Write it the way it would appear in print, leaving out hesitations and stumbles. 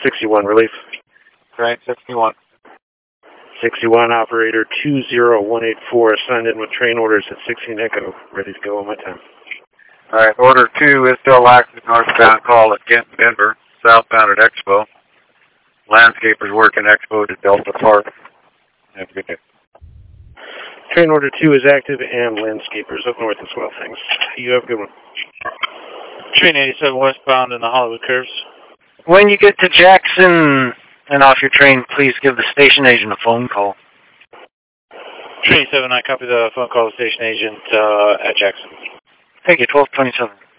61, relief. Train 61. 61, operator 20184, assigned in with train orders at 16 Echo. Ready to go on my time. Alright, order 2 is still active, northbound call at Kent, Denver, southbound at Expo. Landscapers working Expo to Delta Park. Have a good day. Train order 2 is active and landscapers up north as well, thanks. You have a good one. Train 87 westbound in the Hollywood Curves. When you get to Jackson and off your train, please give the station agent a phone call. Train 7, I copy the phone call to station agent at Jackson. Thank you, 1227.